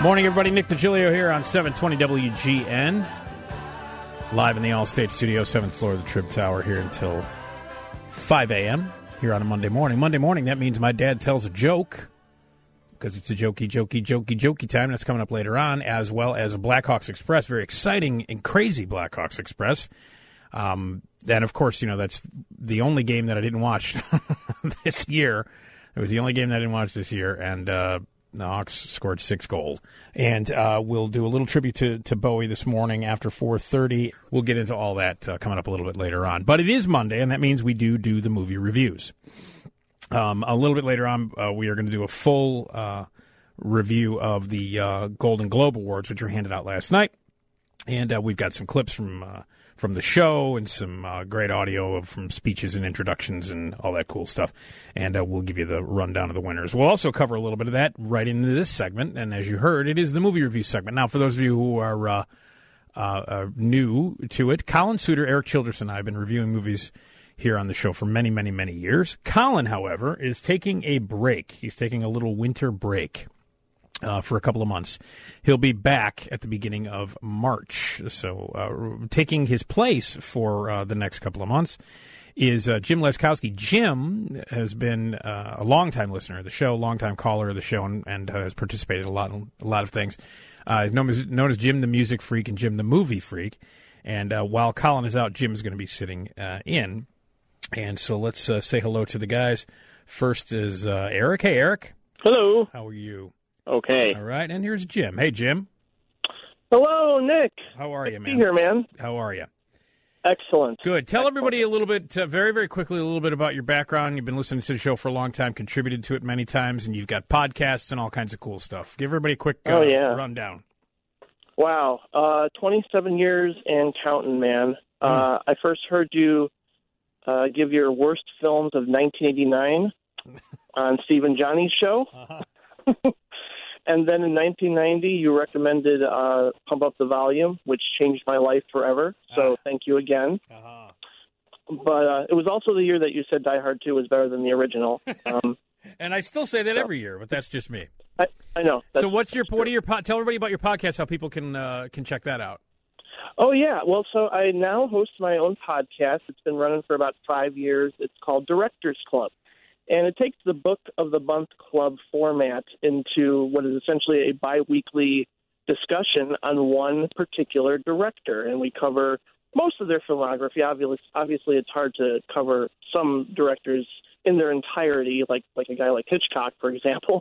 Morning, everybody. Nick DiGilio here on 720 WGN. Live in the Allstate Studio, 7th floor of the Trib Tower here until 5 a.m. here on a Monday morning. Monday morning, that means my dad tells a joke because it's a jokey time. That's coming up later on, as well as a Blackhawks Express, very exciting and crazy Blackhawks Express. And, of course, you know, that's the only game that I didn't watch this year. It was the only game that I didn't watch this year, and the Hawks scored 6 goals. And we'll do a little tribute to Bowie this morning after 4:30. We'll get into all that coming up a little bit later on. But it is Monday, and that means we do the movie reviews. A little bit later on, we are going to do a full review of the Golden Globe Awards, which were handed out last night. And we've got some clips from the show and some great audio from speeches and introductions and all that cool stuff. And we'll give you the rundown of the winners. We'll also cover a little bit of that right into this segment. And as you heard, it is the movie review segment. Now, for those of you who are new to it, Colin Suter, Eric Childress, and I have been reviewing movies here on the show for many, many, many years. Colin, however, is taking a break. He's taking a little winter break. For a couple of months. He'll be back at the beginning of March. So taking his place for the next couple of months is Jim Leskowski. Jim has been a longtime listener of the show, longtime caller of the show, and has participated in a lot of things. He's known as Jim the Music Freak and Jim the Movie Freak. And while Colin is out, Jim is going to be sitting in. And so let's say hello to the guys. First is Eric. Hey, Eric. Hello. How are you? Okay. All right, and here's Jim. Hey, Jim. Hello, Nick. How are you, man? Be here, man. How are you? Excellent. Good. Tell everybody a little bit, very, very quickly, a little bit about your background. You've been listening to the show for a long time, contributed to it many times, and you've got podcasts and all kinds of cool stuff. Give everybody a quick rundown. Wow. 27 years and counting, man. I first heard you give your worst films of 1989 on Steve and Johnny's show. Uh-huh. And then in 1990, you recommended Pump Up the Volume, which changed my life forever. So thank you again. Uh-huh. But it was also the year that you said Die Hard 2 was better than the original. And I still say that every year, but that's just me. I know. So tell everybody about your podcast, how people can check that out. Oh, yeah. Well, so I now host my own podcast. It's been running for about 5 years. It's called Directors Club. And it takes the Book of the Month Club format into what is essentially a biweekly discussion on one particular director. And we cover most of their filmography. Obviously, it's hard to cover some directors in their entirety, like a guy like Hitchcock, for example.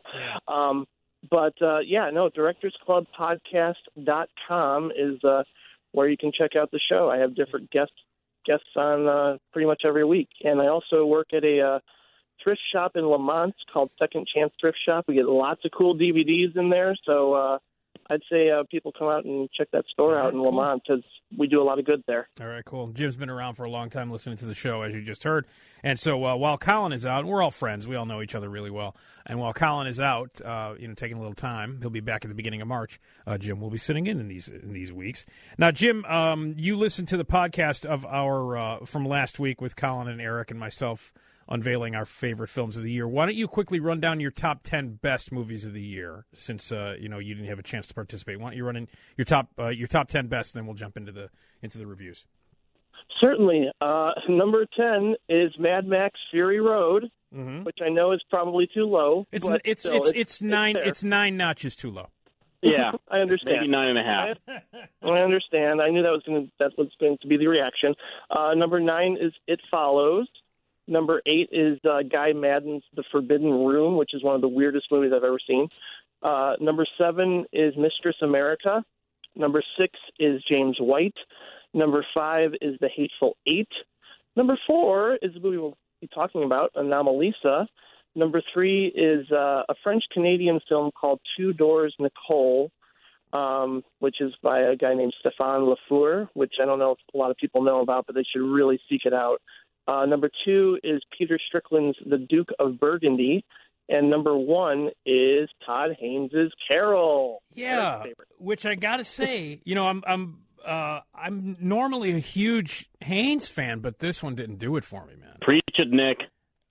DirectorsClubPodcast.com is where you can check out the show. I have different guests on pretty much every week. And I also work at a thrift shop in Lamont called Second Chance Thrift Shop. We get lots of cool DVDs in there, so I'd say people come out and check that store out in Lamont because we do a lot of good there. All right, cool. Jim's been around for a long time listening to the show, as you just heard. And so while Colin is out, and we're all friends, we all know each other really well, and while Colin is out, taking a little time, he'll be back at the beginning of March. Jim will be sitting in these weeks. Now, Jim, you listened to the podcast of our from last week with Colin and Eric and myself, unveiling our favorite films of the year. Why don't you quickly run down your top 10 best movies of the year, since you didn't have a chance to participate? Why don't you run in your top 10 best, and then we'll jump into the reviews. Certainly. Number 10 is Mad Max: Fury Road, which I know is probably too low. It's nine. It's 9 notches too low. Yeah, I understand. Maybe 9.5. I understand. I knew that was going to be the reaction. Number 9 is It Follows. Number 8 is Guy Madden's The Forbidden Room, which is one of the weirdest movies I've ever seen. Number 7 is Mistress America. Number 6 is James White. Number 5 is The Hateful Eight. Number 4 is the movie we'll be talking about, Anomalisa. Number 3 is a French-Canadian film called Two Doors Nicole, which is by a guy named Stéphane Le Fur, which I don't know if a lot of people know about, but they should really seek it out. Number 2 is Peter Strickland's The Duke of Burgundy. And number 1 is Todd Haynes' Carol. Yeah, which I got to say, I'm normally a huge Haynes fan, but this one didn't do it for me, man. Preach it, Nick.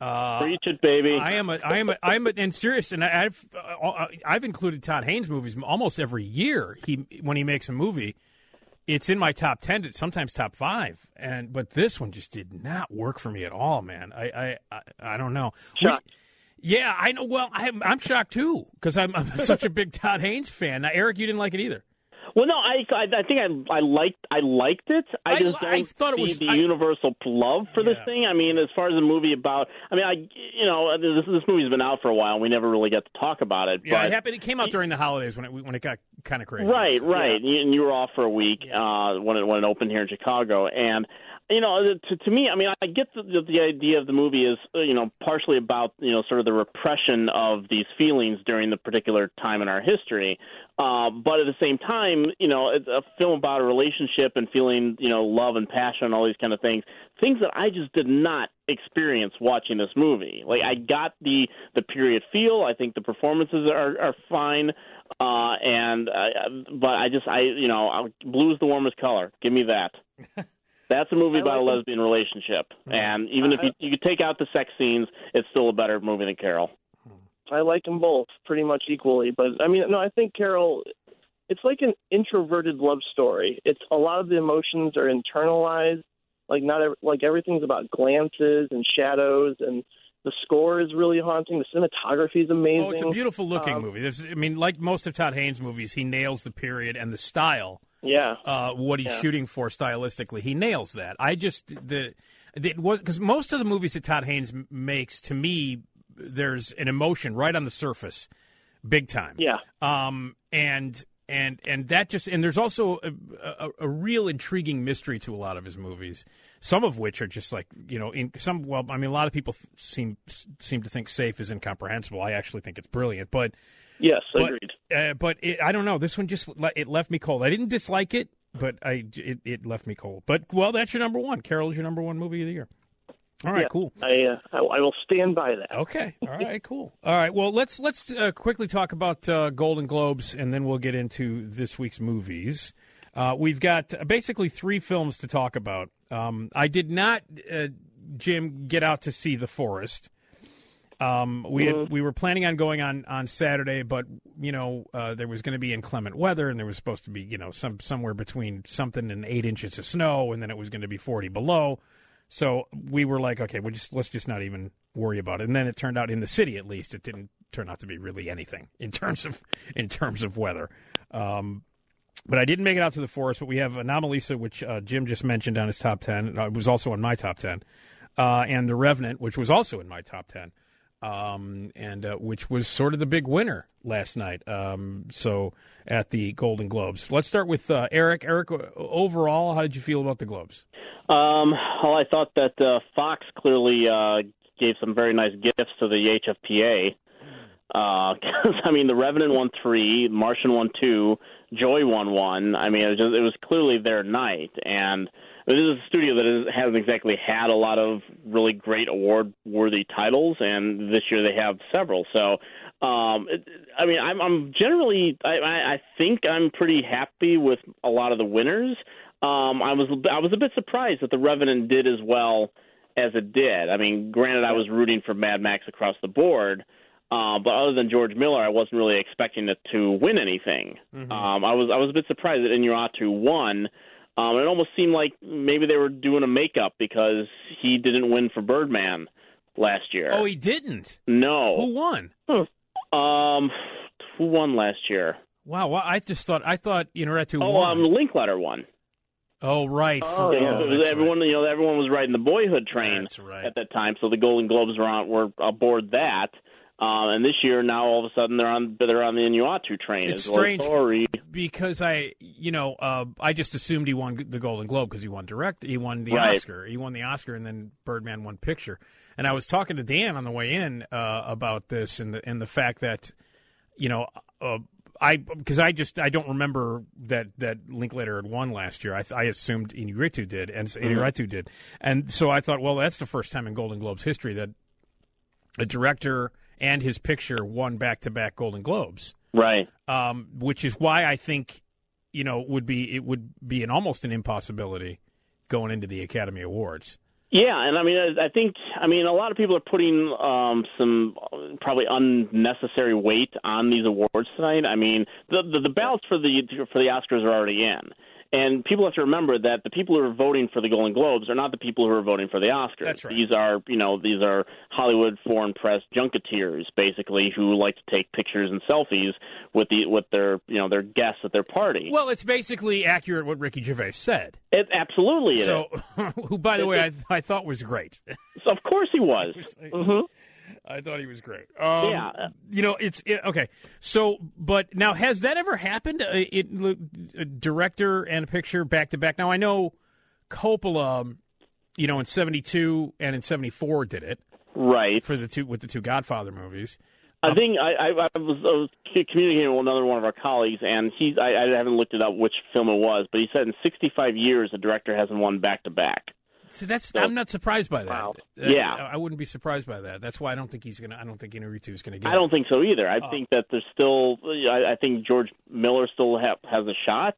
Preach it, baby. And serious, and I've included Todd Haynes movies almost every year. When he makes a movie, it's in my top 10, sometimes top 5. But this one just did not work for me at all, man. I don't know. Shocked. Yeah, I know. Well, I'm shocked too because I'm such a big Todd Haynes fan. Now, Eric, you didn't like it either. Well, no, I think I liked it. I thought it was the universal love for this thing. I mean, as far as a movie about, this movie's been out for a while, and we never really got to talk about it. Yeah, but it happened. It came out during the holidays when it got kind of crazy. Right. And you were off for a week when it opened here in Chicago, and. To me, I mean, I get the idea of the movie is, partially about, sort of the repression of these feelings during the particular time in our history. But at the same time, it's a film about a relationship and feeling, love and passion and all these kind of things that I just did not experience watching this movie. Like, I got the period feel. I think the performances are fine. But blue's the warmest color. Give me that. That's a movie about a lesbian relationship, and even if you could take out the sex scenes, it's still a better movie than Carol. I like them both pretty much equally, but I think Carol, it's like an introverted love story. It's a lot of the emotions are internalized, like everything's about glances and shadows, and the score is really haunting. The cinematography is amazing. Oh, it's a beautiful looking movie. Like most of Todd Haynes' movies, he nails the period and the style. Yeah. What he's shooting for stylistically, he nails that. Because most of the movies that Todd Haynes makes, to me, there's an emotion right on the surface, big time. Yeah. And that there's also a real intriguing mystery to a lot of his movies. Some of which are just like, a lot of people seem to think Safe is incomprehensible. I actually think it's brilliant, but. Yes, agreed. But I don't know. This one it left me cold. I didn't dislike it, but it left me cold. But that's your number one. Carol's your number one movie of the year. All right, cool. I will stand by that. Okay. All right, cool. All right. Well, let's quickly talk about Golden Globes, and then we'll get into this week's movies. We've got basically 3 films to talk about. I did not, Jim, get out to see The Forest. We were planning on going on Saturday, but there was going to be inclement weather, and there was supposed to be somewhere between something and 8 inches of snow, and then it was going to be 40 below. So we were like, okay, let's just not even worry about it. And then it turned out, in the city at least, it didn't turn out to be really anything in terms of weather. But I didn't make it out to The Forest. But we have Anomalisa, which Jim just mentioned on his top 10. It was also in my top 10, and The Revenant, which was also in my top 10. Which was sort of the big winner last night. So at the Golden Globes, let's start with Eric. Eric, overall, how did you feel about the Globes? Well, I thought that Fox clearly gave some very nice gifts to the HFPA. Because The Revenant won 3, Martian won 2, Joy won 1. It was clearly their night, and. This is a studio that hasn't exactly had a lot of really great award-worthy titles, and this year they have several. So, I'm generally, I think I'm pretty happy with a lot of the winners. I was a bit surprised that The Revenant did as well as it did. Granted, I was rooting for Mad Max across the board, but other than George Miller, I wasn't really expecting it to win anything. Mm-hmm. I was a bit surprised that Inarritu won. It almost seemed like maybe they were doing a makeup because he didn't win for Birdman last year. Oh, he didn't? No. Who won? Who won last year? Wow, well, I thought Inarritu won. Linklater won. Oh, right. Everyone, right. Everyone was riding the Boyhood train at that time, so the Golden Globes were aboard that. And this year, now all of a sudden they're on the Inarritu train. It's strange because I just assumed he won the Golden Globe because he won the Oscar. He won the Oscar, and then Birdman won Picture. And I was talking to Dan on the way in about this and the fact that I don't remember that Linklater had won last year. I assumed Inarritu did, and Inarritu did, and so I thought, well, that's the first time in Golden Globes history that a director and his picture won back-to-back Golden Globes. Right. Which is why I think, it would be almost an impossibility going into the Academy Awards. Yeah, and I think a lot of people are putting some probably unnecessary weight on these awards tonight. I mean, the ballots for the Oscars are already in. And people have to remember that the people who are voting for the Golden Globes are not the people who are voting for the Oscars. That's right. These are Hollywood foreign press junketeers, basically, who like to take pictures and selfies with their guests at their party. Well, it's basically accurate what Ricky Gervais said. It absolutely is. So, who, by the way, I thought was great. So of course he was. I thought he was great. Yeah. Okay. So, but now, has that ever happened? A director and a picture back to back? Now, I know Coppola, in 72 and in 74 did it. Right. With the two Godfather movies. I think I was communicating with another one of our colleagues, and I haven't looked it up which film it was, but he said in 65 years a director hasn't won back to back. See, I'm not surprised by that. Wow. Yeah, I wouldn't be surprised by that. That's why I don't think I don't think Inarritu is going to get it. I don't think so either. I think that there's still. I think George Miller still has a shot.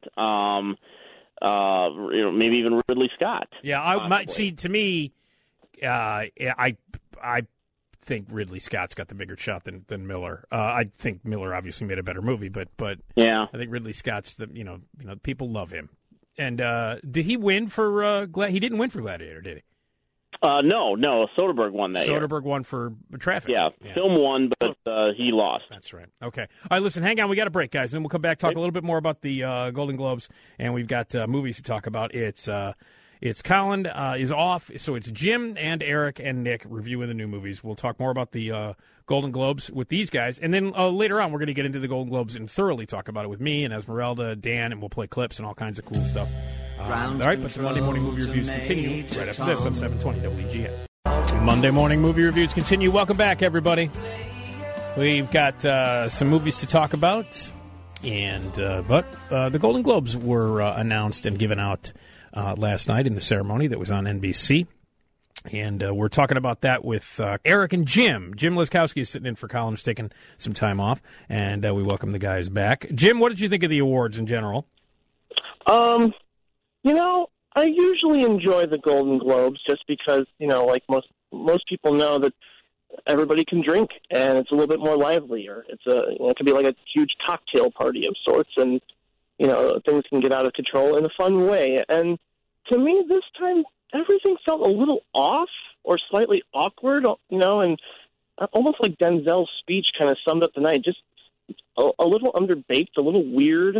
Maybe even Ridley Scott. Yeah, I might see. To me, I think Ridley Scott's got the bigger shot than Miller. I think Miller obviously made a better movie, but yeah, I think Ridley Scott's people love him. And did he win for he didn't win for Gladiator, did he? No. Soderbergh won that year. Soderbergh won for Traffic. Yeah, film won, but he lost. That's right. Okay. All right, listen, hang on. We got a break, guys. Then we'll come back, talk a little bit more about the Golden Globes, and we've got movies to talk about. It's Colin is off, so it's Jim and Eric and Nick reviewing the new movies. We'll talk more about the Golden Globes with these guys, and then later on we're going to get into the Golden Globes and thoroughly talk about it with me and Esmeralda, Dan, and we'll play clips and all kinds of cool stuff. All right, but the Monday morning movie reviews continue right after this on 720 WGN. Monday morning movie reviews continue. Welcome back, everybody. We've got some movies to talk about, but the Golden Globes were announced and given out last night in the ceremony that was on NBC. And we're talking about that with Eric and Jim. Jim Laskowski is sitting in for Colin, who's taking some time off. And we welcome the guys back. Jim, what did you think of the awards in general? I usually enjoy the Golden Globes just because, like most people know that everybody can drink and it's a little bit more livelier. It can be like a huge cocktail party of sorts, and things can get out of control in a fun way. And to me, this time, everything felt a little off or slightly awkward, and almost like Denzel's speech kind of summed up the night. Just a little underbaked, a little weird.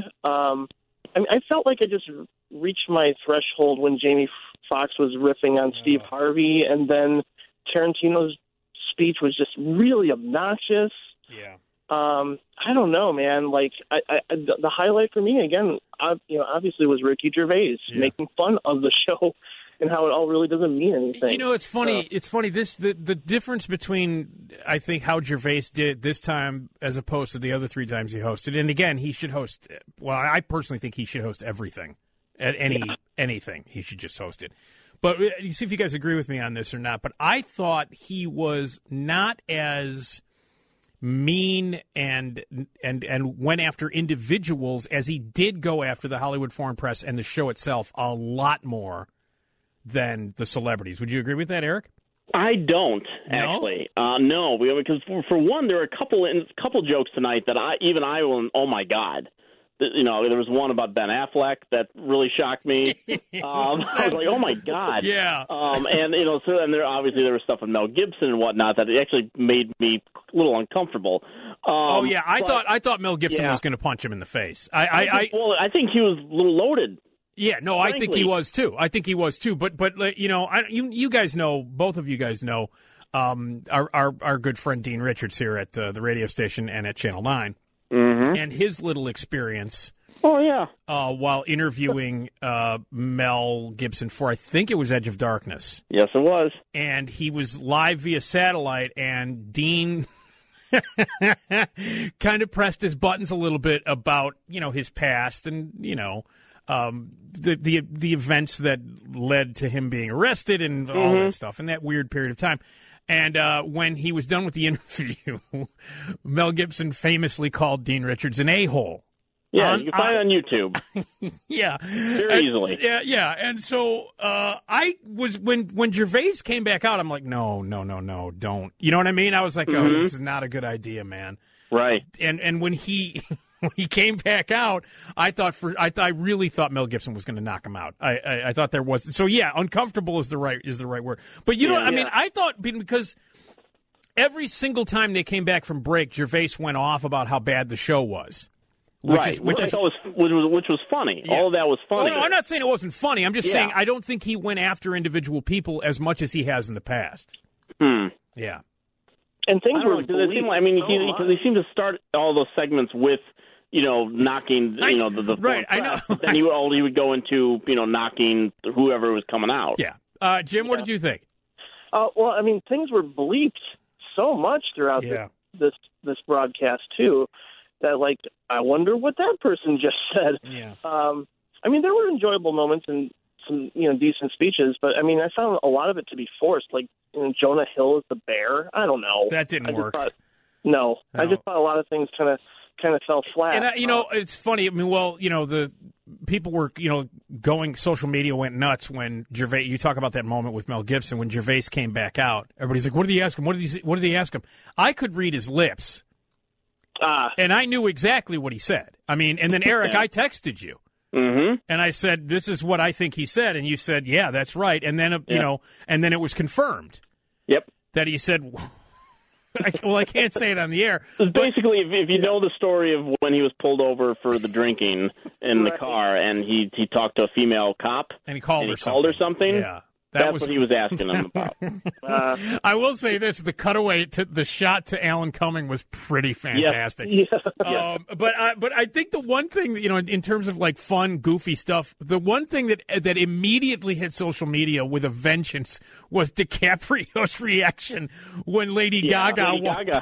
I felt like I just reached my threshold when Jamie Foxx was riffing on Steve Harvey, and then Tarantino's speech was just really obnoxious. Yeah. I don't know, man. Like, the highlight for me, again, obviously was Ricky Gervais making fun of the show and how it all really doesn't mean anything. It's funny. It's funny. The difference between, I think, how Gervais did this time as opposed to the other three times he hosted. And again, he should host. Well, I personally think he should host everything. At anything, he should just host it. But you see if you guys agree with me on this or not. But I thought he was not as mean and went after individuals as he did go after the Hollywood foreign press and the show itself a lot more than the celebrities. Would you agree with that, Eric? I don't, actually. No, because for one, there are a couple jokes tonight that I will. Oh my God. There was one about Ben Affleck that really shocked me. I was like, "Oh my God!" Yeah. And there was stuff with Mel Gibson and whatnot that actually made me a little uncomfortable. I thought Mel Gibson was going to punch him in the face. I think he was a little loaded. Yeah, no, frankly. I think he was too. But you guys know, both of you guys know, our good friend Dean Richards here at the radio station and at Channel 9. Mm-hmm. And his little experience while interviewing Mel Gibson for, I think it was Edge of Darkness. Yes, it was. And he was live via satellite, and Dean kind of pressed his buttons a little bit about, his past and, the events that led to him being arrested and all that stuff in that weird period of time. And when he was done with the interview, Mel Gibson famously called Dean Richards an a-hole. Yeah, you can find it on YouTube. Yeah. Very easily. Yeah. And so I was, when Gervais came back out, I'm like, no, don't. You know what I mean? I was like, oh, this is not a good idea, man. Right. And when he when he came back out, I really thought Mel Gibson was going to knock him out. I thought there was. So yeah, uncomfortable is the right word. But you know, I mean, I thought because every single time they came back from break, Gervais went off about how bad the show was. Which I thought was funny. Yeah. All of that was funny. No, I'm not saying it wasn't funny. I'm just saying I don't think he went after individual people as much as he has in the past. Yeah. And things were. Because he seemed to start all those segments with, knocking, the right. I know. Then he would go into, knocking whoever was coming out. Yeah. Jim, what did you think? Well, I mean, things were bleeped so much throughout this broadcast too. That, like, I wonder what that person just said. Yeah. I mean, there were enjoyable moments and some, decent speeches, but I mean, I found a lot of it to be forced. Like, Jonah Hill as the bear. I don't know. That didn't work. No, I just thought a lot of things kind of fell flat. And it's funny. I mean, the people were, social media went nuts when Gervais. You talk about that moment with Mel Gibson when Gervais came back out. Everybody's like, "What did he ask him? What did he ask him?" I could read his lips. And I knew exactly what he said. I mean, and then Eric, I texted you, and I said, "This is what I think he said," and you said, "Yeah, that's right." And then and then it was confirmed. Yep. That he said. Well, I can't say it on the air. Basically, if you know the story of when he was pulled over for the drinking in the car, and he talked to a female cop, and he called her something. Yeah. That's what he was asking them about. I will say this: the cutaway to the shot to Alan Cumming was pretty fantastic. Yeah. But I think the one thing in terms of like fun, goofy stuff, the one thing that immediately hit social media with a vengeance was DiCaprio's reaction when Lady Gaga.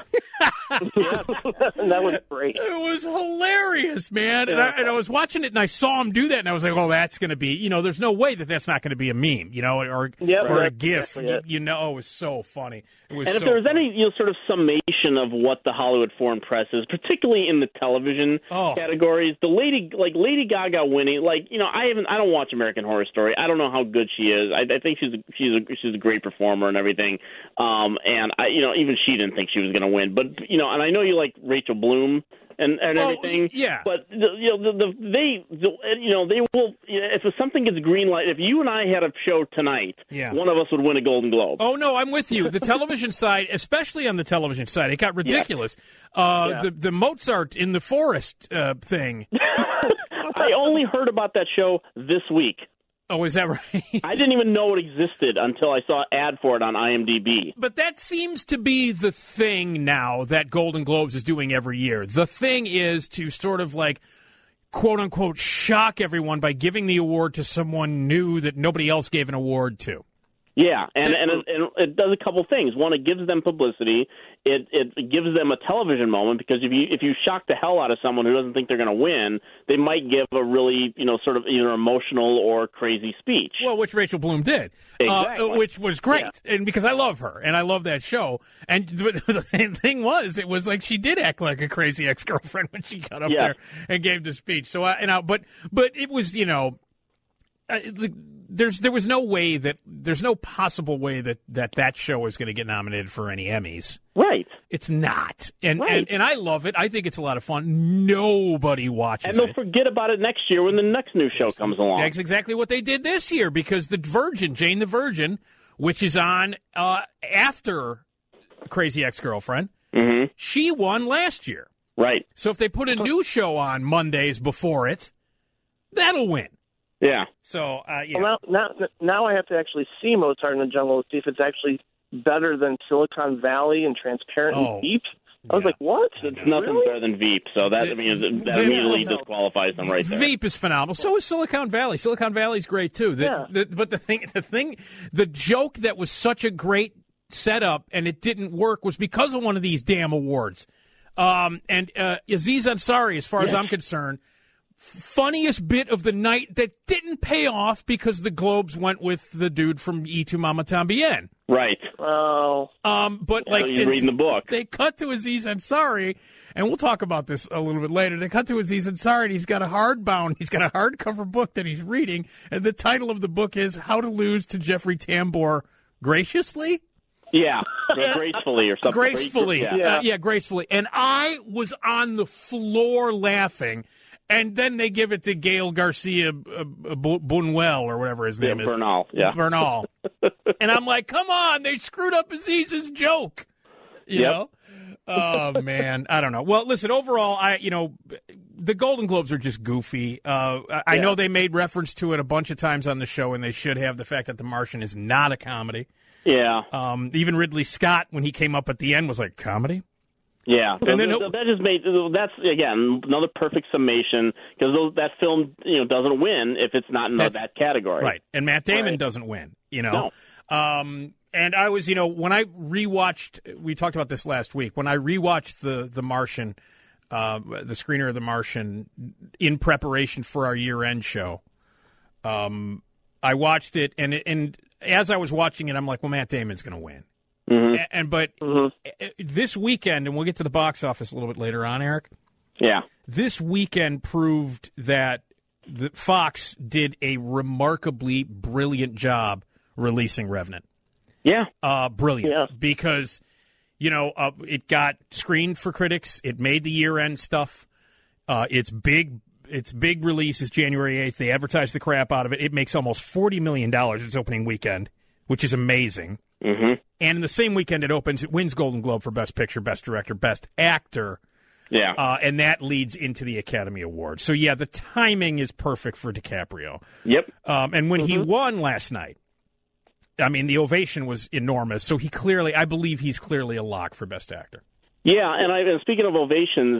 That was great. It was hilarious, man. Yeah. And I was watching it and I saw him do that, and I was like, "Oh, that's going to be there's no way that's not going to be a meme, or a GIF." It was so funny. It was. And if there was any sort of summation of what the Hollywood Foreign Press is, particularly in the television categories, the Lady Gaga winning, I don't watch American Horror Story. I don't know how good she is. I think she's a great performer and everything. And even she didn't think she was going to win. But and I know you like Rachel Bloom and everything. Yeah. But they will, if something gets green light. If you and I had a show tonight, one of us would win a Golden Globe. Oh no, I'm with you. The television side, especially on the television side, it got ridiculous. The Mozart in the Forest thing. I only heard about that show this week. Oh, is that right? I didn't even know it existed until I saw an ad for it on IMDb. But that seems to be the thing now that Golden Globes is doing every year. The thing is to sort of like, quote unquote, shock everyone by giving the award to someone new that nobody else gave an award to. Yeah, and it does a couple things. One, it gives them publicity. It gives them a television moment, because if you shock the hell out of someone who doesn't think they're going to win, they might give a really sort of either emotional or crazy speech. Well, which Rachel Bloom did, which was great, and because I love her and I love that show. And the thing was, it was like she did act like a crazy ex-girlfriend when she got up there and gave the speech. So but it was there was no way there's no possible way that show is going to get nominated for any Emmys. Right. It's not. And I love it. I think it's a lot of fun. Nobody watches it. And they'll forget about it next year when the next new show comes along. That's exactly what they did this year, because Jane the Virgin, which is on after Crazy Ex-Girlfriend, she won last year. Right. So if they put a new show on Mondays before it, that'll win. Yeah. So, Well, now I have to actually see Mozart in the Jungle to see if it's actually better than Silicon Valley and Transparent and Veep. I was like, what? It's nothing better than Veep, so that immediately disqualifies them right there. Veep is phenomenal. So is Silicon Valley. Silicon Valley's great too. But the joke that was such a great setup and it didn't work was because of one of these damn awards. And Aziz Ansari, as far as I'm concerned, funniest bit of the night that didn't pay off because the Globes went with the dude from Y Tu Mama Tambien. Right. Oh. But you're reading the book. They cut to Aziz Ansari, And we'll talk about this a little bit later. They cut to Aziz Ansari, and he's got a hardcover book that he's reading, and the title of the book is How to Lose to Jeffrey Tambor Graciously? Yeah, gracefully or something. Gracefully. Gracefully. And I was on the floor laughing. And then they give it to Gael Garcia Buñuel or whatever his name is. Bernal, yeah. Bernal. And I'm like, come on, they screwed up Aziz's joke. You know? Oh, man. I don't know. Well, listen, overall, the Golden Globes are just goofy. I know they made reference to it a bunch of times on the show, and they should have, the fact that The Martian is not a comedy. Yeah. Even Ridley Scott, when he came up at the end, was like, comedy? Yeah, and then that just made that's again another perfect summation because that film doesn't win if it's not in that category, right? And Matt Damon doesn't win, No. And I was when I rewatched, we talked about this last week. When I rewatched the Martian, the screener of The Martian in preparation for our year-end show, I watched it and as I was watching it, I'm like, well, Matt Damon's going to win. Mm-hmm. But this weekend, and we'll get to the box office a little bit later on, Eric. Yeah. This weekend proved that Fox did a remarkably brilliant job releasing Revenant. Yeah. Brilliant. Yeah. Because, it got screened for critics. It made the year-end stuff. Its big release is January 8th. They advertised the crap out of it. It makes almost $40 million its opening weekend, which is amazing. Mm-hmm. And in the same weekend it opens, it wins Golden Globe for Best Picture, Best Director, Best Actor. Yeah. And that leads into the Academy Awards. So, yeah, the timing is perfect for DiCaprio. Yep. And when he won last night, I mean, the ovation was enormous. So I believe he's clearly a lock for Best Actor. Yeah, and speaking of ovations,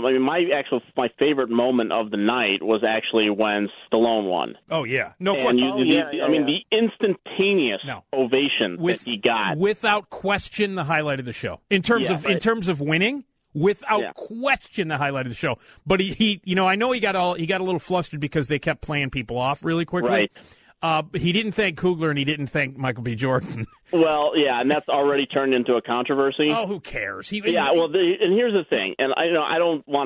my favorite moment of the night was actually when Stallone won. Oh yeah, no question. The instantaneous ovation that he got, without question, the highlight of the show in terms of winning. Without question, the highlight of the show. But he I know he got a little flustered because they kept playing people off really quickly. Right. He didn't thank Coogler and he didn't thank Michael B. Jordan. Well, yeah, and that's already turned into a controversy. Oh, who cares? And here's the thing, and I don't want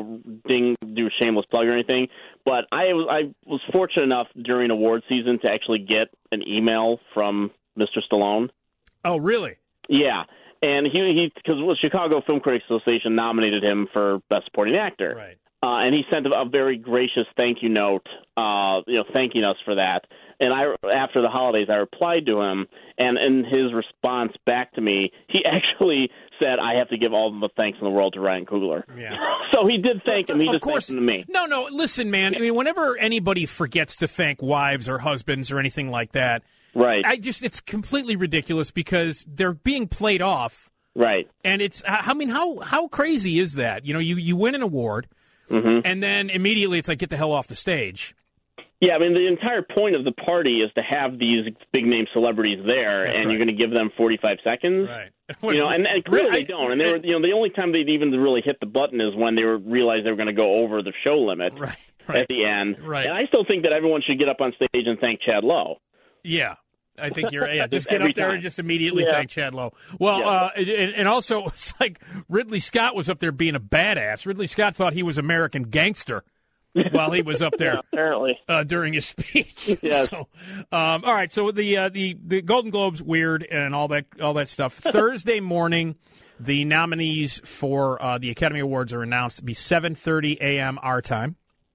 to do a shameless plug or anything, but I was fortunate enough during award season to actually get an email from Mr. Stallone. Oh, really? Yeah, and because the Chicago Film Critics Association nominated him for Best Supporting Actor. Right. And he sent a very gracious thank you note, thanking us for that. And after the holidays, I replied to him, and in his response back to me, he actually said, "I have to give all the thanks in the world to Ryan Coogler." Yeah. So he did thank him. He just thanked him to me. No, listen, man. I mean, whenever anybody forgets to thank wives or husbands or anything like that, right? It's completely ridiculous because they're being played off, right? And it's, I mean, how crazy is that? You win an award. Mm-hmm. And then immediately it's like, get the hell off the stage. Yeah, I mean, the entire point of the party is to have these big-name celebrities there, you're going to give them 45 seconds. Right. And clearly they don't. And they were, the only time they'd even really hit the button is when they realized they were going to go over the show limit at the end. Right. And I still think that everyone should get up on stage and thank Chad Lowe. Yeah. I think you're just get up there and just immediately thank Chad Lowe. Well, and also it's like Ridley Scott was up there being a badass. Ridley Scott thought he was American Gangster while he was up there apparently during his speech. Yes. So, all right, so the Golden Globes weird and all that stuff. Thursday morning, the nominees for the Academy Awards are announced to be 7:30 a.m. our time.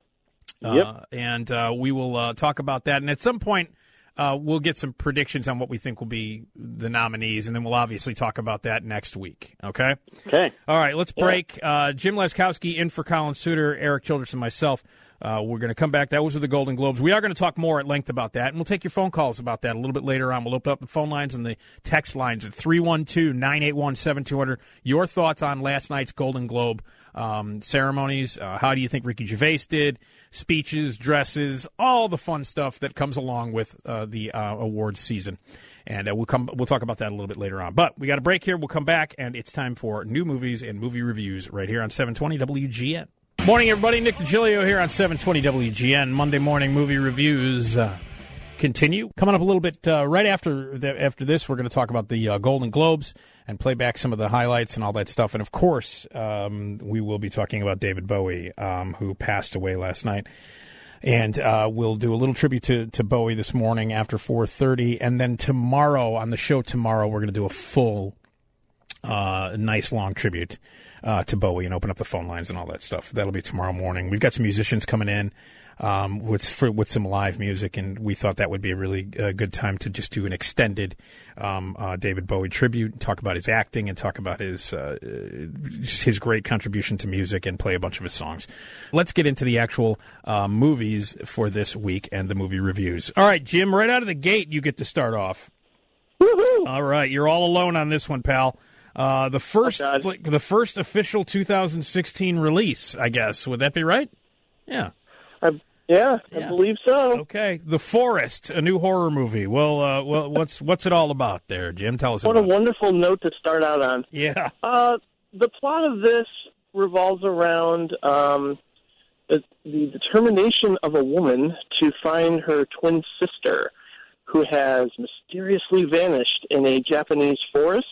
And we will talk about that, and at some point we'll get some predictions on what we think will be the nominees, and then we'll obviously talk about that next week. Okay? Okay. All right, let's break. Jim Laskowski in for Colin Suter, Eric Childress, and myself. We're going to come back. That was the Golden Globes. We are going to talk more at length about that, and we'll take your phone calls about that a little bit later on. We'll open up the phone lines and the text lines at 312-981-7200. Your thoughts on last night's Golden Globe ceremonies. How do you think Ricky Gervais did? Speeches, dresses, all the fun stuff that comes along with the awards season. And we'll talk about that a little bit later on. But we got a break here. We'll come back, and it's time for new movies and movie reviews right here on 720 WGN. Morning, everybody. Nick DiGilio here on 720 WGN. Monday morning movie reviews. continue. Coming up a little bit right after this, we're going to talk about the Golden Globes and play back some of the highlights and all that stuff. And, of course, we will be talking about David Bowie, who passed away last night. And we'll do a little tribute to Bowie this morning after 4:30. And then tomorrow, on the show tomorrow, we're going to do a full, nice long tribute to Bowie and open up the phone lines and all that stuff. That'll be tomorrow morning. We've got some musicians coming in with some live music, and we thought that would be a really good time to just do an extended David Bowie tribute, talk about his acting, and talk about his great contribution to music, and play a bunch of his songs. Let's get into the actual movies for this week and the movie reviews. All right, Jim, right out of the gate, you get to start off. Woo-hoo! All right, you're all alone on this one, pal. The first official 2016 release, I guess. Would that be right? Yeah. I believe so. Okay, The Forest, a new horror movie. Well, what's it all about there, Jim? Tell us. What a wonderful note to start out on. Yeah. The plot of this revolves around the determination of a woman to find her twin sister, who has mysteriously vanished in a Japanese forest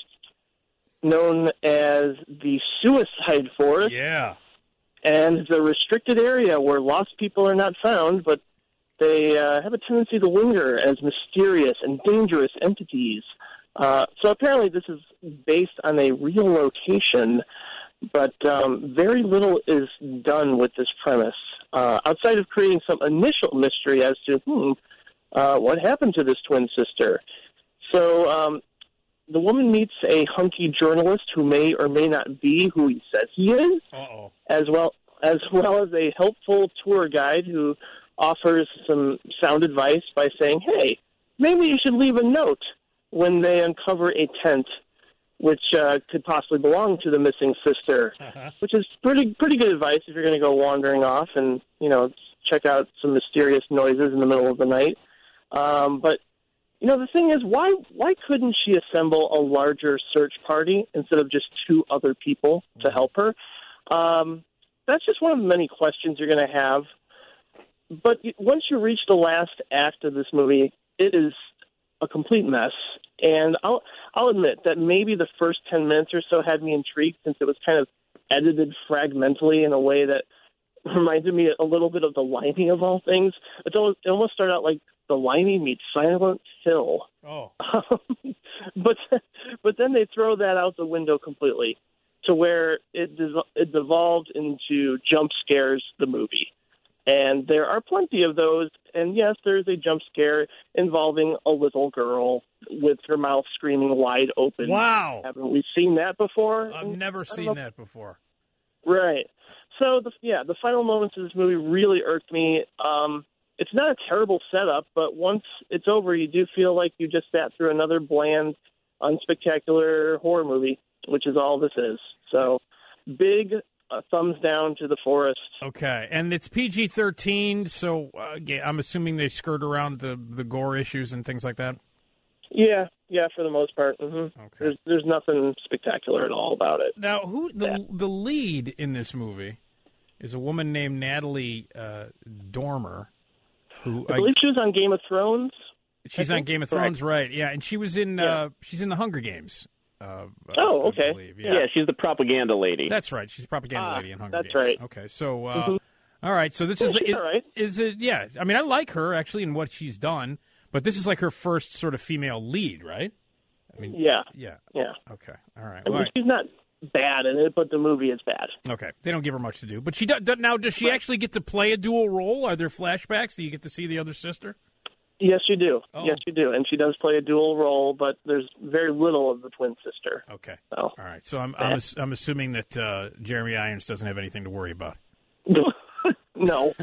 known as the Suicide Forest. Yeah. And it's a restricted area where lost people are not found, but they have a tendency to linger as mysterious and dangerous entities. So apparently this is based on a real location, but very little is done with this premise, outside of creating some initial mystery as to, what happened to this twin sister. So the woman meets a hunky journalist who may or may not be who he says he is, as well as a helpful tour guide who offers some sound advice by saying, hey, maybe you should leave a note when they uncover a tent which could possibly belong to the missing sister, which is pretty good advice if you're going to go wandering off and, check out some mysterious noises in the middle of the night. But the thing is, why couldn't she assemble a larger search party instead of just two other people to help her? That's just one of the many questions you're going to have. But once you reach the last act of this movie, it is a complete mess. And I'll admit that maybe the first 10 minutes or so had me intrigued, since it was kind of edited fragmentally in a way that reminded me a little bit of The Limey of all things. It almost started out like The Limey meets Silent Hill. Oh. But then they throw that out the window completely, to where it devolved into jump scares, the movie. And there are plenty of those. And yes, there's a jump scare involving a little girl with her mouth screaming wide open. Wow. Haven't we seen that before? I've never seen that before. Right. So, the final moments of this movie really irked me. It's not a terrible setup, but once it's over, you do feel like you just sat through another bland, unspectacular horror movie, which is all this is. So, big thumbs down to The Forest. Okay, and it's PG-13, so I'm assuming they skirt around the gore issues and things like that? Yeah, for the most part. Mm-hmm. Okay. There's nothing spectacular at all about it. Now, the lead in this movie is a woman named Natalie Dormer, who I believe she was on Game of Thrones. She's on Game of Thrones, right? Yeah, and she was in she's in the Hunger Games. Okay. I believe. Yeah, she's the propaganda lady. That's right. She's a propaganda lady in Hunger Games. That's right. Okay, so all right. So this is all right. Is it? Yeah. I mean, I like her actually in what she's done, but this is like her first sort of female lead, right? I mean, yeah. Okay. All right. I mean, she's not bad in it, but the movie is bad. Okay. They don't give her much to do, but she does. Now, does she actually get to play a dual role? Are there flashbacks? Do you get to see the other sister? Yes, you do. Oh. Yes, you do. And she does play a dual role, but there's very little of the twin sister. Okay. So. All right. So I'm assuming that Jeremy Irons doesn't have anything to worry about. No.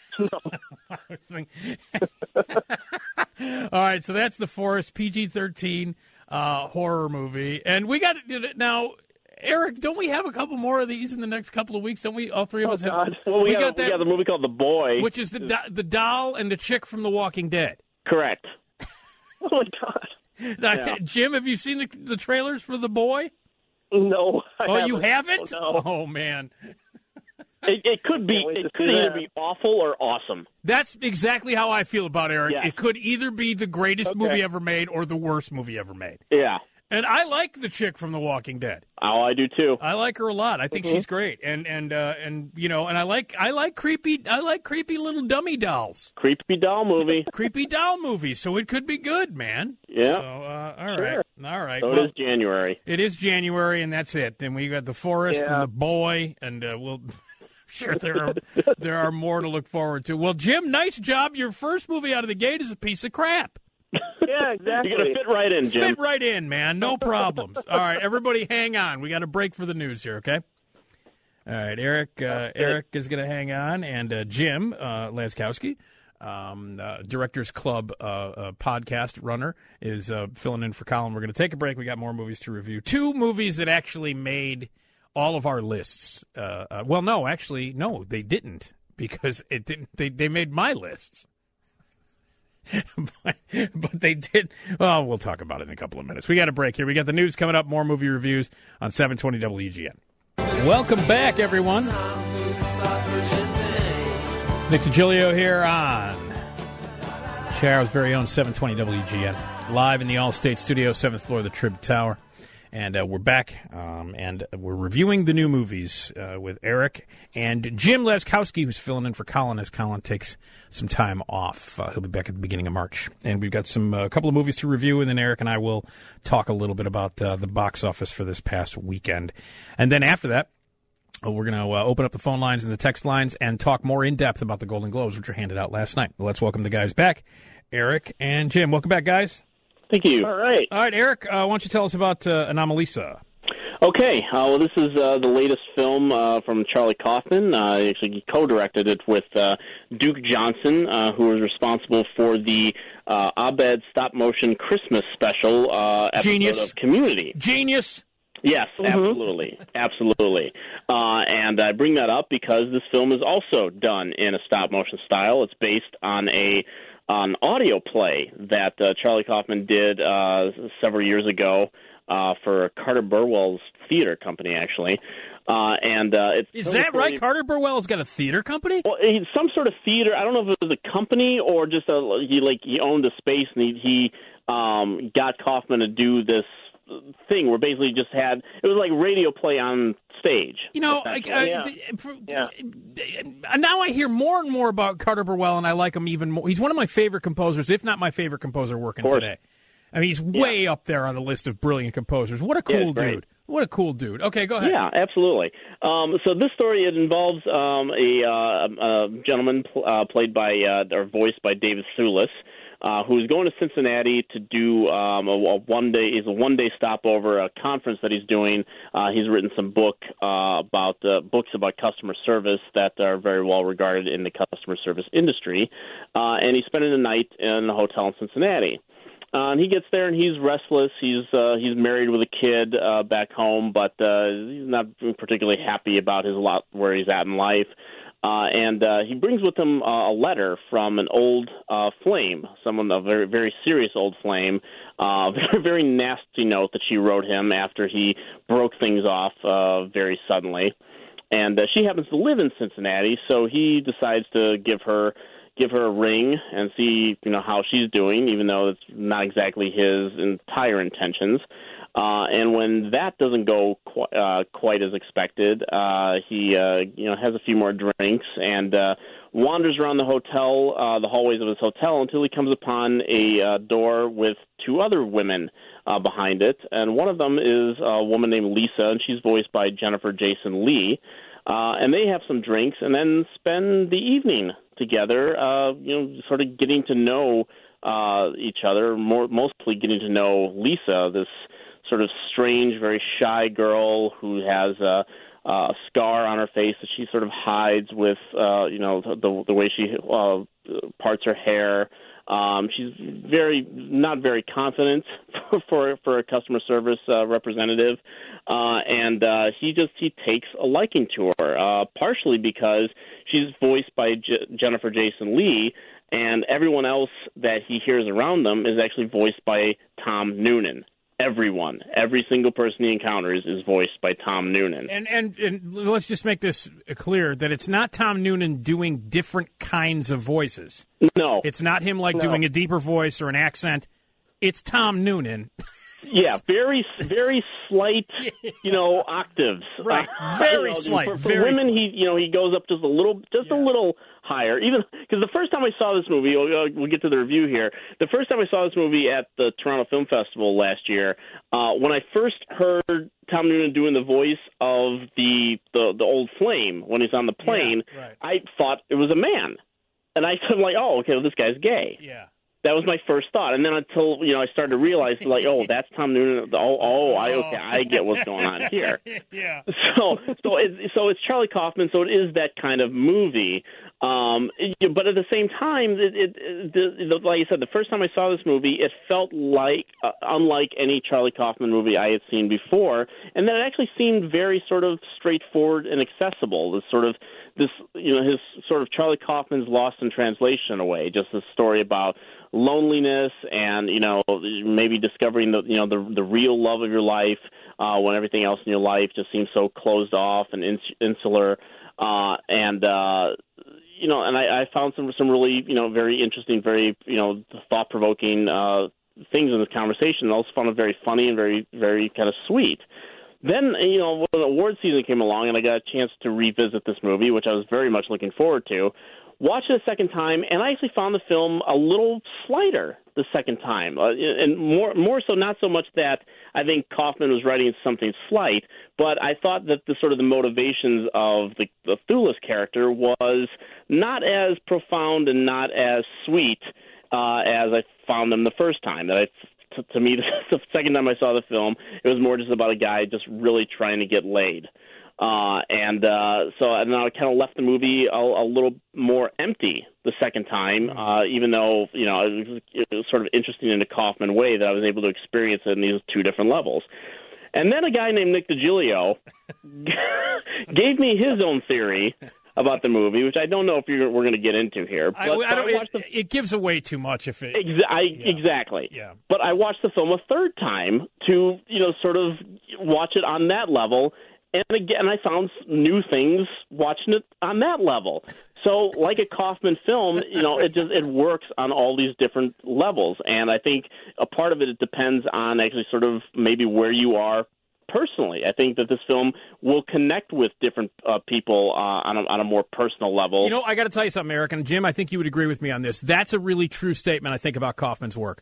All right. So that's The Forest, PG-13 horror movie, and we got now. Eric, don't we have a couple more of these in the next couple of weeks? Don't we? All three of us have. God. Well, we got the movie called The Boy, which is the doll and the chick from The Walking Dead. Correct. Oh my God! Now, Jim, have you seen the trailers for The Boy? No. You haven't? Oh, no. Oh man. It could be. It could either be awful or awesome. That's exactly how I feel about Eric. Yeah. It could either be the greatest movie ever made or the worst movie ever made. Yeah. And I like the chick from The Walking Dead. Oh, I do too. I like her a lot. I think she's great. And you know, and I like creepy little dummy dolls. Creepy doll movie. Creepy doll movie. So it could be good, man. Yeah. So all right. So it is January. It is January, and that's it. Then we got The Forest and The Boy, and we'll. Sure, there are more to look forward to. Well, Jim, nice job. Your first movie out of the gate is a piece of crap. Yeah, exactly. You're going to fit right in, Jim. Fit right in, man. No problems. All right, everybody hang on. We got a break for the news here, okay? All right, Eric is going to hang on, and Jim Laskowski, Directors Club podcast runner, is filling in for Colin. We're going to take a break. We got more movies to review. 2 movies that actually made all of our lists. Well, no, they didn't, because it didn't. They made my lists. but they did. Well, we'll talk about it in a couple of minutes. We got a break here. We got the news coming up, more movie reviews on 720 WGN. Welcome back, everyone. Nick DiGilio here on Charo's very own 720 WGN. Live in the Allstate Studio, 7th floor of the Trib Tower. And we're back, and we're reviewing the new movies with Eric and Jim Laskowski, who's filling in for Colin as Colin takes some time off. He'll be back at the beginning of March. And we've got a couple of movies to review, and then Eric and I will talk a little bit about the box office for this past weekend. And then after that, we're going to open up the phone lines and the text lines and talk more in depth about the Golden Globes, which were handed out last night. Let's welcome the guys back, Eric and Jim. Welcome back, guys. Thank you. All right, Eric, why don't you tell us about Anomalisa? Okay, well, this is the latest film from Charlie Kaufman. He actually co-directed it with Duke Johnson, who was responsible for the Abed stop-motion Christmas special episode of Community. Genius. Yes, absolutely. Absolutely. And I bring that up because this film is also done in a stop-motion style. It's based on an audio play that Charlie Kaufman did several years ago for Carter Burwell's theater company, actually. Is that right? Carter Burwell's got a theater company? Well, he's some sort of theater. I don't know if it was a company or just he owned a space, and he got Kaufman to do this thing where basically just it was like radio play on stage. You know, now I hear more and more about Carter Burwell, and I like him even more. He's one of my favorite composers, if not my favorite composer working today. I mean, he's way up there on the list of brilliant composers. What a cool dude. What a cool dude. Okay, go ahead. Yeah, absolutely. So this story, it involves a gentleman played by or voiced by David Thewlis, who's going to Cincinnati to do a one-day stopover, a conference that he's doing. He's written some books about customer service that are very well regarded in the customer service industry, and he's spending the night in a hotel in Cincinnati. And he gets there and he's restless. He's married with a kid back home, but he's not particularly happy about his lot where he's at in life. And he brings with him a letter from an old flame, a very, very serious old flame, very, very nasty note that she wrote him after he broke things off very suddenly. And she happens to live in Cincinnati, so he decides to give her a ring and see, how she's doing, even though it's not exactly his entire intentions. And when that doesn't go quite as expected, he has a few more drinks and wanders around the hallways of his hotel until he comes upon a door with 2 other women behind it. And one of them is a woman named Lisa, and she's voiced by Jennifer Jason Leigh. And they have some drinks and then spend the evening together, sort of getting to know each other, mostly getting to know Lisa, this sort of strange, very shy girl who has a scar on her face that she sort of hides with, the way she parts her hair. She's not very confident for a customer service representative, and he takes a liking to her, partially because she's voiced by Jennifer Jason Leigh, and everyone else that he hears around them is actually voiced by Tom Noonan. everyone. Every single person he encounters is voiced by Tom Noonan. And let's just make this clear that it's not Tom Noonan doing different kinds of voices. No. It's not him doing a deeper voice or an accent. It's Tom Noonan. Yeah, very, very slight, octaves. Right, very slight. For women, he goes up just a little higher. Even because the first time I saw this movie, we'll get to the review here. The first time I saw this movie at the Toronto Film Festival last year, when I first heard Tom Noonan doing the voice of the old flame when he's on the plane, right. I thought it was a man, and I said oh, okay, well, this guy's gay. Yeah. That was my first thought, and then until I started to realize, oh, that's Tom Noonan. I get what's going on here. Yeah. So it's Charlie Kaufman. So it is that kind of movie. But at the same time, like I said, the first time I saw this movie, it felt like unlike any Charlie Kaufman movie I had seen before, and then it actually seemed very sort of straightforward and accessible. His sort of Charlie Kaufman's lost in translation in a way. Just a story about loneliness and maybe discovering the real love of your life when everything else in your life just seems so closed off and insular. And I found some really very interesting, very thought provoking things in this conversation. And also found it very funny and very very kind of sweet. Then, when the award season came along and I got a chance to revisit this movie, which I was very much looking forward to, watched it a second time, and I actually found the film a little slighter the second time. And more so, not so much that I think Kaufman was writing something slight, but I thought that the motivations of the Thulis character was not as profound and not as sweet as I found them the first time. To me, the second time I saw the film, it was more just about a guy just really trying to get laid. So I kind of left the movie a little more empty the second time, even though, it was sort of interesting in a Kaufman way that I was able to experience it in these two different levels. And then a guy named Nick DiGilio gave me his own theory about the movie, which I don't know if we're going to get into here. But it gives away too much if it... Exactly. Yeah. But I watched the film a third time to, sort of watch it on that level, and again, I found new things watching it on that level. So, like a Kaufman film, it works on all these different levels, and I think a part of it depends on actually sort of maybe where you are personally. I think that this film will connect with different people on a more personal level. I got to tell you something, Eric, and Jim, I think you would agree with me on this. That's a really true statement, I think, about Kaufman's work.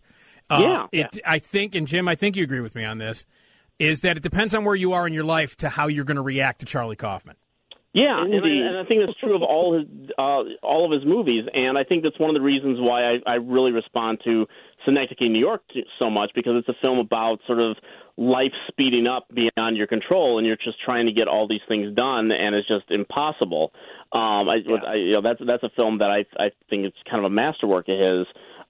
I think, and Jim, I think you agree with me on this, is that it depends on where you are in your life to how you're going to react to Charlie Kaufman. Yeah, and I think that's true of all of his movies, and I think that's one of the reasons why I really respond to Synecdoche, New York so much, because it's a film about sort of life speeding up beyond your control, and you're just trying to get all these things done, and it's just impossible. That's a film that I think it's kind of a masterwork of his,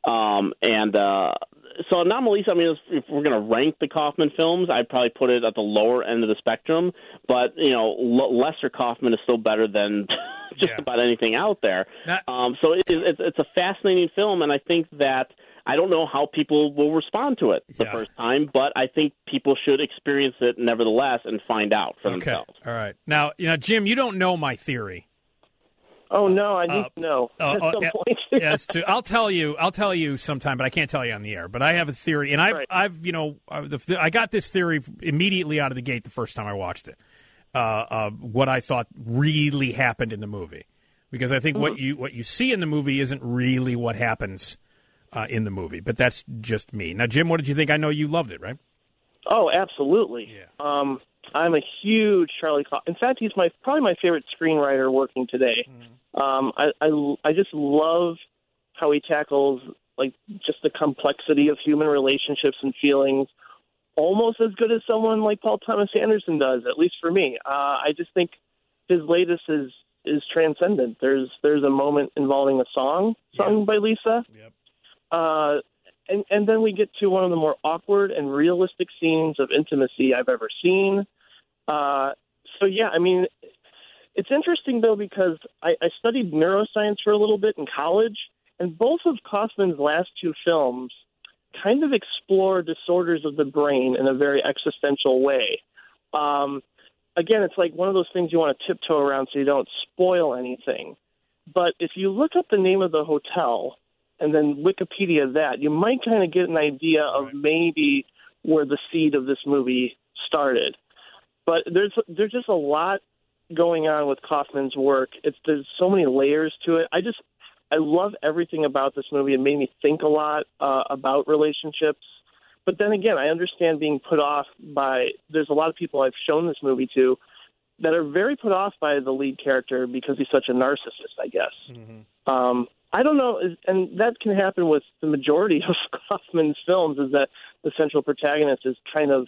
So Anomalisa, if we're going to rank the Kaufman films, I'd probably put it at the lower end of the spectrum. But, lesser Kaufman is still better than just about anything out there. So it's a fascinating film, and I think that I don't know how people will respond to it the first time, but I think people should experience it nevertheless and find out for themselves. All right. Now, Jim, you don't know my theory. Oh no, I need to know at some point. Yes, I'll tell you sometime, but I can't tell you on the air. But I have a theory, and I got this theory immediately out of the gate the first time I watched it. What I thought really happened in the movie, because I think what you see in the movie isn't really what happens in the movie. But that's just me. Now, Jim, what did you think? I know you loved it, right? Oh, absolutely. Yeah. I'm a huge Charlie Kaufman. In fact, he's probably my favorite screenwriter working today. I just love how he tackles just the complexity of human relationships and feelings, almost as good as someone like Paul Thomas Anderson does, at least for me. I just think his latest is transcendent. There's a moment involving a song sung by Lisa. Yep. And then we get to one of the more awkward and realistic scenes of intimacy I've ever seen. It's interesting, though, because I studied neuroscience for a little bit in college, and both of Kaufman's last two films kind of explore disorders of the brain in a very existential way. Again, it's like one of those things you want to tiptoe around so you don't spoil anything. But if you look up the name of the hotel and then Wikipedia that, you might kind of get an idea of maybe where the seed of this movie started. But there's just a lot going on with Kaufman's work. There's so many layers to it. I love everything about this movie. It made me think a lot about relationships. But then again, I understand being put off by – there's a lot of people I've shown this movie to that are very put off by the lead character because he's such a narcissist, I guess. Mm-hmm. I don't know, and that can happen with the majority of Kaufman's films, is that the central protagonist is kind of,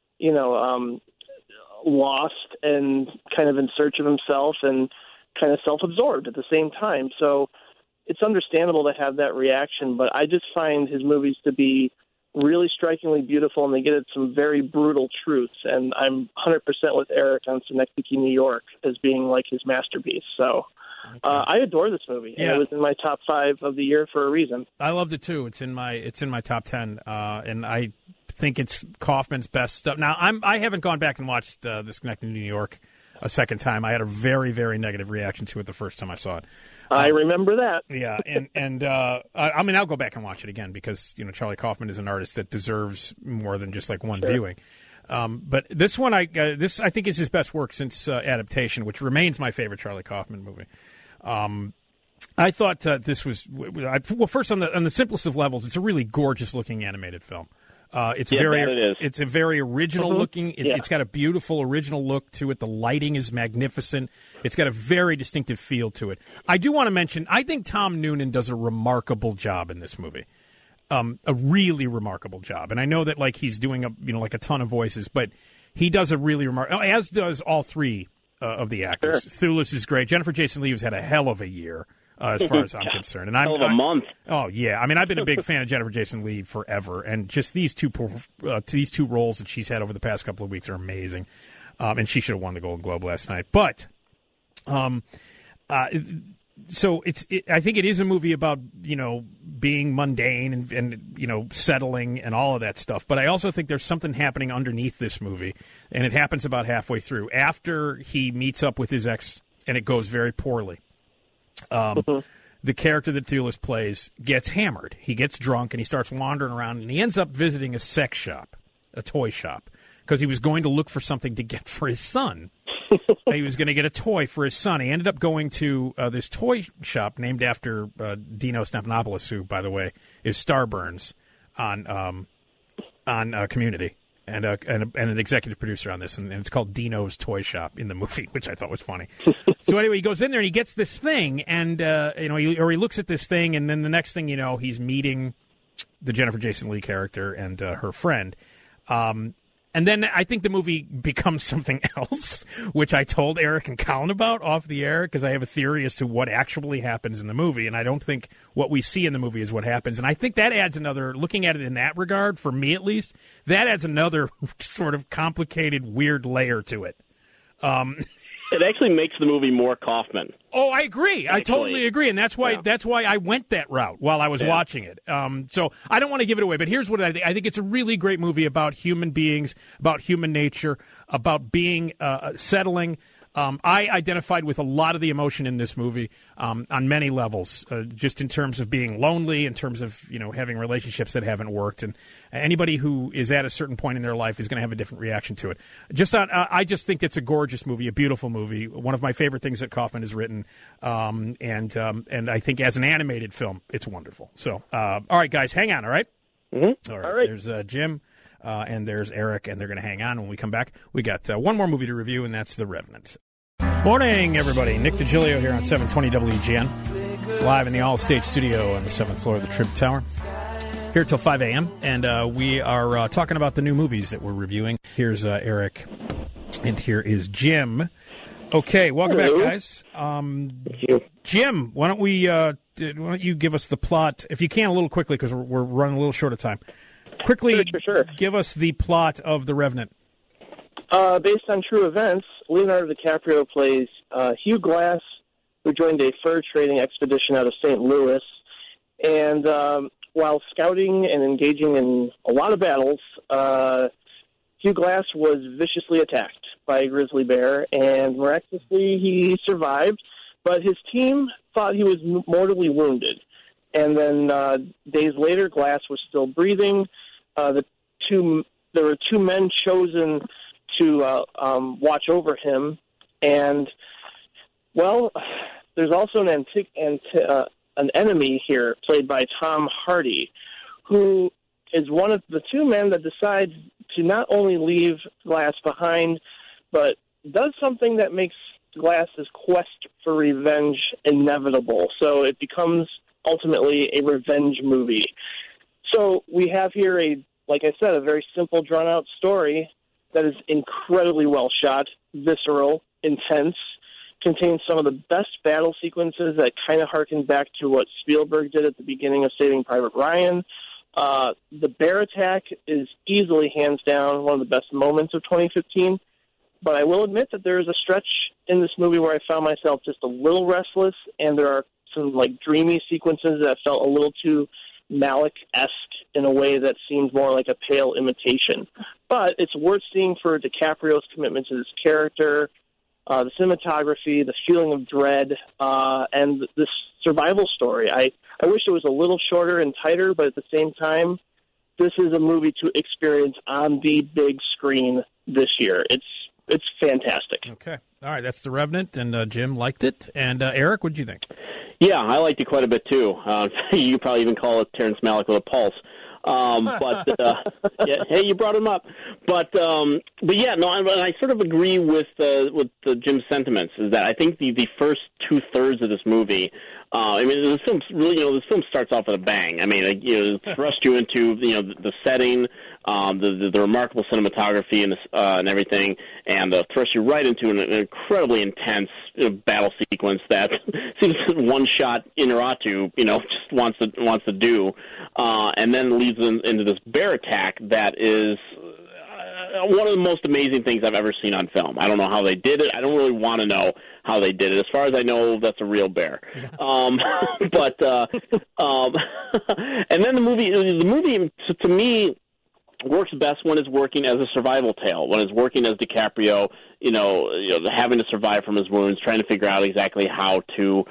lost and kind of in search of himself and kind of self-absorbed at the same time. So it's understandable to have that reaction, but I just find his movies to be really strikingly beautiful, and they get at some very brutal truths. And I'm 100% with Eric on Synecdoche, New York, as being like his masterpiece. So I adore this movie. Yeah. And it was in my top 5 of the year for a reason. I loved it too. It's in my top 10, and I think it's Kaufman's best stuff. Now I haven't gone back and watched this Synecdoche, New York a second time. I had a very, very negative reaction to it the first time I saw it. I remember that. Yeah, and I'll go back and watch it again because Charlie Kaufman is an artist that deserves more than just like one viewing. But this one, I think is his best work since Adaptation, which remains my favorite Charlie Kaufman movie. I thought this was first on the simplest of levels. It's a really gorgeous looking animated film. It's a very original looking. It's got a beautiful original look to it. The lighting is magnificent. It's got a very distinctive feel to it. I do want to mention, I think Tom Noonan does a remarkable job in this movie. A really remarkable job. And I know that he's doing a ton of voices, but he does a really remarkable, as does all 3 of the actors. Sure. Thulis is great. Jennifer Jason Leigh has had a hell of a year. As far as I'm concerned, and hell of a month. Oh yeah, I mean I've been a big fan of Jennifer Jason Leigh forever, and just these two roles that she's had over the past couple of weeks are amazing. And she should have won the Golden Globe last night. But, so I think it is a movie about being mundane and settling and all of that stuff. But I also think there's something happening underneath this movie, and it happens about halfway through after he meets up with his ex, and it goes very poorly. The character that Thulis plays gets hammered. He gets drunk, and he starts wandering around, and he ends up visiting a sex shop, a toy shop, because he was going to look for something to get for his son. He was going to get a toy for his son. He ended up going to this toy shop named after Dino Stephanopoulos, who, by the way, is Starburns on Community. And an executive producer on this, and it's called Dino's Toy Shop in the movie, which I thought was funny. So anyway, he goes in there and he gets this thing, and he looks at this thing, and then the next thing you know, he's meeting the Jennifer Jason Leigh character and her friend. And then I think the movie becomes something else, which I told Eric and Colin about off the air, because I have a theory as to what actually happens in the movie, and I don't think what we see in the movie is what happens. And I think that adds another, looking at it in that regard, for me at least, that adds another sort of complicated, weird layer to it. It actually makes the movie more Kaufman. Oh, I agree. I totally agree, and that's why I went that route while I was watching it. So I don't want to give it away, but here's what I think. I think it's a really great movie about human beings, about human nature, about being settling. I identified with a lot of the emotion in this movie on many levels, just in terms of being lonely, in terms of having relationships that haven't worked, and anybody who is at a certain point in their life is going to have a different reaction to it. I just think it's a gorgeous movie, a beautiful movie, one of my favorite things that Kaufman has written, and I think as an animated film, it's wonderful. So, all right, guys, hang on, all right? Mm-hmm. All right. There's Jim. And there's Eric, and they're going to hang on. When we come back, we got one more movie to review, and that's The Revenant. Morning, everybody. Nick DiGilio here on 720 WGN, live in the All-State studio on the 7th floor of the Trib Tower. Here till 5 a.m., and we are talking about the new movies that we're reviewing. Here's Eric, and here is Jim. Okay, welcome back, guys. Thank you. Jim, why don't you give us the plot, if you can, a little quickly, because we're running a little short of time. Quickly, sure. Give us the plot of The Revenant. Based on true events, Leonardo DiCaprio plays Hugh Glass, who joined a fur trading expedition out of St. Louis. And while scouting and engaging in a lot of battles, Hugh Glass was viciously attacked by a grizzly bear, and miraculously he survived, but his team thought he was mortally wounded. And then days later, Glass was still breathing. There were two men chosen to watch over him, and, well, there's also an enemy here played by Tom Hardy, who is one of the two men that decides to not only leave Glass behind, but does something that makes Glass's quest for revenge inevitable. So it becomes ultimately a revenge movie. So we have here like I said, a very simple, drawn-out story that is incredibly well shot, visceral, intense, contains some of the best battle sequences that kind of harken back to what Spielberg did at the beginning of Saving Private Ryan. The bear attack is easily, hands down, one of the best moments of 2015. But I will admit that there is a stretch in this movie where I found myself just a little restless, and there are some dreamy sequences that felt a little too Malick-esque in a way that seemed more like a pale imitation. But it's worth seeing for DiCaprio's commitment to this character, the cinematography, the feeling of dread, and this survival story. I wish it was a little shorter and tighter, but at the same time, this is a movie to experience on the big screen this year. It's fantastic. Okay. All right, that's The Revenant, and Jim liked it. And Eric, what did you think? Yeah, I liked it quite a bit, too. You probably even call it Terrence Malick with a pulse. Yeah, hey, you brought him up. But yeah, no, I sort of agree with Jim's sentiments, is that I think the first 2/3 of this movie, I mean, this film starts off with a bang. I mean, it thrust you into, the setting, the remarkable cinematography and everything, and thrust you right into an incredibly intense battle sequence that seems one-shot Inarritu, just wants to do, and then leads into this bear attack that is one of the most amazing things I've ever seen on film. I don't know how they did it. I don't really want to know how they did it. As far as I know, that's a real bear. Yeah. And then the movie to me works best when it's working as a survival tale, when it's working as DiCaprio, having to survive from his wounds, trying to figure out exactly how to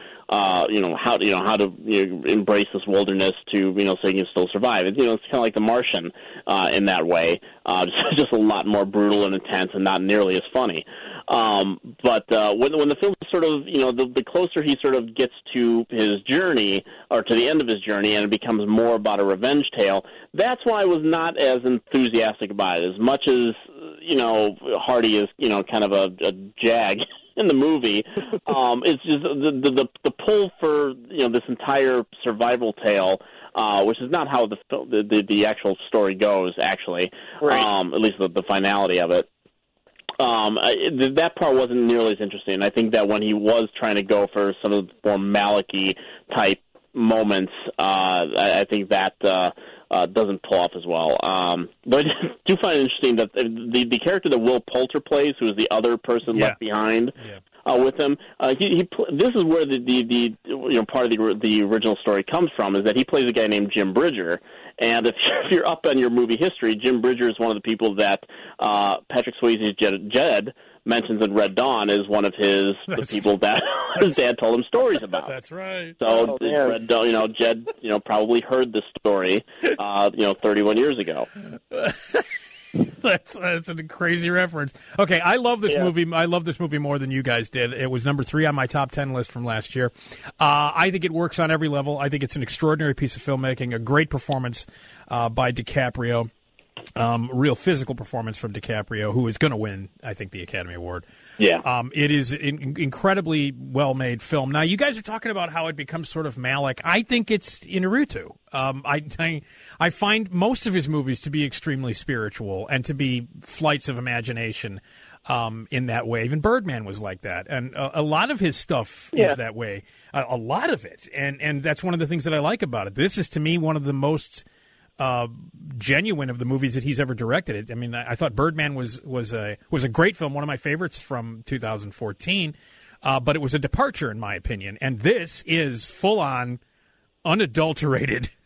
embrace this wilderness to, so he can still survive. It's kind of like The Martian in that way, just a lot more brutal and intense and not nearly as funny. But when the film sort of, the closer he sort of gets to his journey, or to the end of his journey, and it becomes more about a revenge tale, that's why I was not as enthusiastic about it. As much as, Hardy is, kind of a jag in the movie, it's just the pull for, this entire survival tale, which is not how the actual story goes, actually, right. At least the finality of it. That part wasn't nearly as interesting. I think that when he was trying to go for some of the more Malick-y type moments, I think that doesn't pull off as well. But I do find it interesting that the character that Will Poulter plays, who is the other person left behind with him, this is where the part of the original story comes from, is that he plays a guy named Jim Bridger. And if you're up on your movie history, Jim Bridger is one of the people that Patrick Swayze's Jed mentions in Red Dawn is one of the people that his dad told him stories about. That's right. So Red Dawn, Jed, probably heard this story, 31 years ago. That's a crazy reference. Okay, I love this movie. I love this movie more than you guys did. It was number 3 on my top 10 list from last year. I think it works on every level. I think it's an extraordinary piece of filmmaking, a great performance by DiCaprio. Real physical performance from DiCaprio, who is going to win, I think, the Academy Award. Yeah. It is an incredibly well-made film. Now, you guys are talking about how it becomes sort of Malick. I think it's Inarritu. I find most of his movies to be extremely spiritual and to be flights of imagination in that way. Even Birdman was like that. And a lot of his stuff is that way. A lot of it. And that's one of the things that I like about it. This is, to me, one of the most genuine of the movies that he's ever directed. I mean, I thought Birdman was a great film, one of my favorites from 2014, but it was a departure in my opinion. And this is full on, unadulterated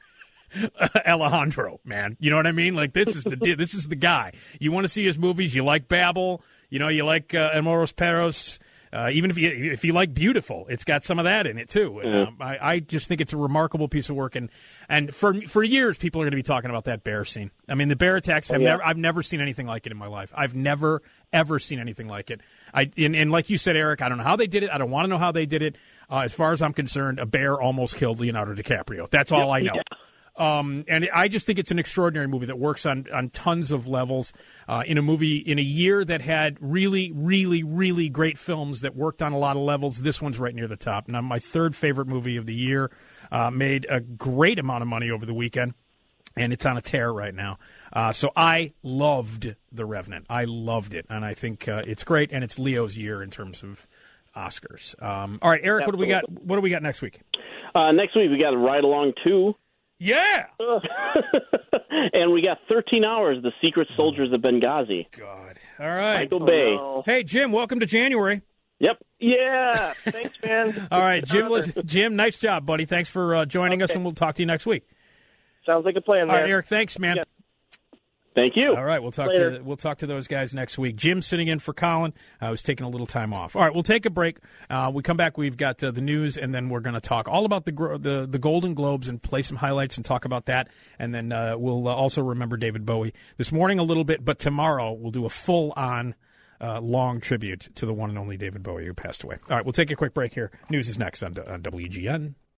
Alejandro, man. You know what I mean? Like, this is the guy. You want to see his movies, you like Babel, you like Amores Perros. Even if you like Beautiful, it's got some of that in it too. And, I just think it's a remarkable piece of work, and for years people are going to be talking about that bear scene. I mean, the bear attacks. I've never seen anything like it in my life. I've never ever seen anything like it. And like you said, Eric, I don't know how they did it. I don't want to know how they did it. As far as I'm concerned, a bear almost killed Leonardo DiCaprio. That's all I know. Yeah. And I just think it's an extraordinary movie that works on tons of levels in a year that had really, really, really great films that worked on a lot of levels. This one's right near the top. Now, my third favorite movie of the year, made a great amount of money over the weekend, and it's on a tear right now. So I loved The Revenant. I loved it, and I think it's great, and it's Leo's year in terms of Oscars. All right, Eric, what do we got? What do we got next week? Next week we got Ride Along 2. Yeah! And we got 13 Hours, The Secret Soldiers of Benghazi. God. All right. Michael Bay. No. Hey, Jim, welcome to January. Yep. Yeah. Thanks, man. All right, Jim, nice job, buddy. Thanks for joining us, and we'll talk to you next week. Sounds like a plan, man. All right, Eric, thanks, man. Yeah. Thank you. All right, we'll talk to those guys next week. Jim's sitting in for Colin. I was taking a little time off. All right, we'll take a break. We come back. We've got the news, and then we're going to talk all about the Golden Globes and play some highlights and talk about that. And then we'll also remember David Bowie this morning a little bit, but tomorrow we'll do a full-on long tribute to the one and only David Bowie who passed away. All right, we'll take a quick break here. News is next on WGN.